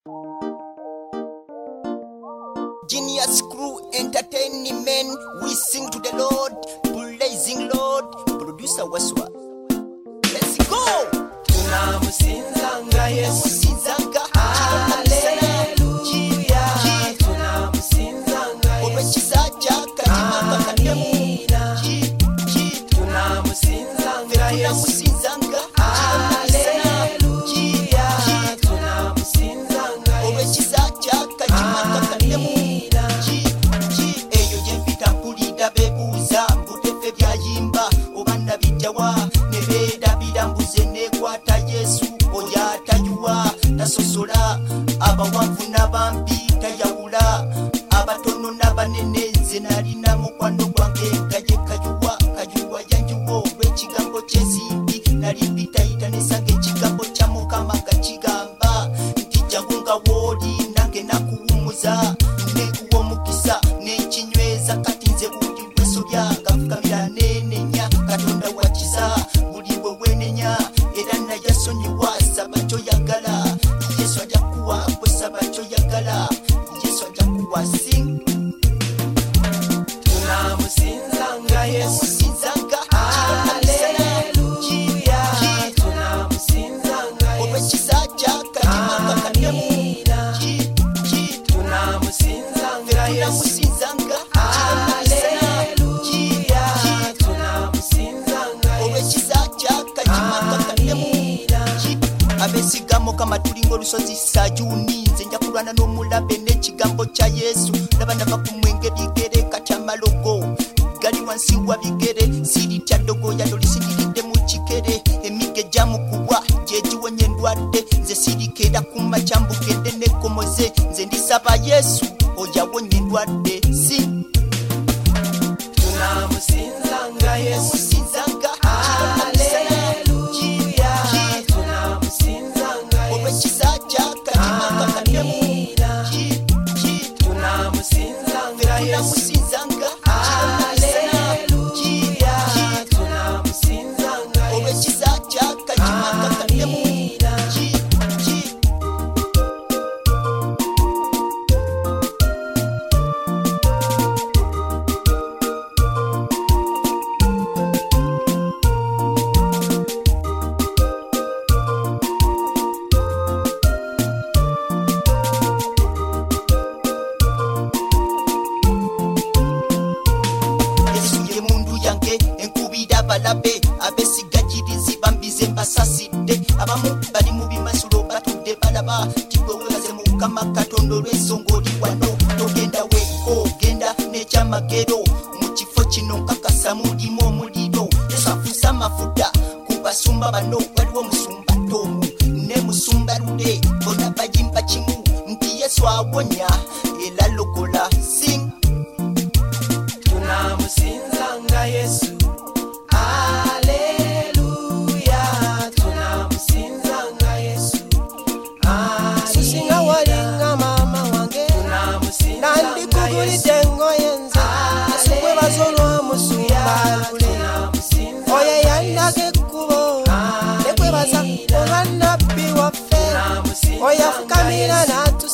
Genius Crew Entertainment, we sing to the Lord, praising Lord, producer Waswa. Let's go! Tunamusinzanga Yesu, Musinzanga, haleluya. Tunamusinzanga Yesu, tunamusinzanga Yesu, haleluya. Tunamusinzanga Yesu, eyo gyempita mpulira bebuuza mbutefe byayimba oba nabijjawa ne beedabira mbuze nekwata Yesu oyo atayuwa tasosola abawanvu n'abambi tayawula abatono n'abanene nze nalina mukwano gwange gaye kayuwa yanjuwa olw'ekigambo ky'ensimbi nali mbitayita nesanga ekigambo kya Mukama gakigamba nti jjangu wooli nange nakuwummuza nekuwa omukisa n'ekinyweza kati nze buli lwesobya gafukamira nenenya Katonda wakiza buli bwe wenenya era nayasonyiwa saba kyoyagala Yesu ajja kuwa kwesaba kyoyagala Yesu ajja kuwa sing tunamusinzanga Yesu, musinzanga haleluya. Tunamusinzanga Yesu, olw'ekisa kyakatimakakatemu tunamusinzanga Yesu, musinzanga haleluya. Tunamusinzanga Yesu, olw'ekisa kyakatimakakatemu abeesiga Mukama tulinga olusozi Sayuuni nze nja kulwana n'omulabe n'ekigambo kya Yesu laba nava ku mwenge bigere kati amalogo gali wansi wa bigere siritya ddogoya lolisindiridde mu kikere emige gyamukubwa gyegiwonya endwadde nze sirikeera ku makya mbugedde nekkomoze nze ndisaba Yesu oyawonya endwadde si tunamusinzanga Yesu, musinzanga haleluya. Tunamusinzanga Yesu, olw'ekisa kyakatimakakatemu tunamusinzanga Yesu, musinzanga haleluya. Tunamusinzanga Yesu, olw'ekisa kyakatimakakatemu Yesu ye mundu yange enkubira abalabe abesigajirizi bambize mbasasidde abamu bali mu bimasulo batudde balaba tigwe webaze Mukama Katonda olw'ensonga oli wano togenda weeko genda n'ekyamagero mu kifo kino nkakasa mulimu omuliro Yesu afuuse amafuta ku basumba bano waliwo omusumba Tomu ne musumba Lule bonna bayimba kimu nti Yesu awonya era lokola sing tunamusinzanga Yesu, haleluya. Tunamusinzanga Yesu, Susinga walinga mama wange tunamusinzanga nandikugulidde Yesu, engoye nze Yesu gwebaza olw'omusumba Lule oyo yandaga ekkubo ne gwebaza olwa nnabbi waffe oyo afukamira n'atusa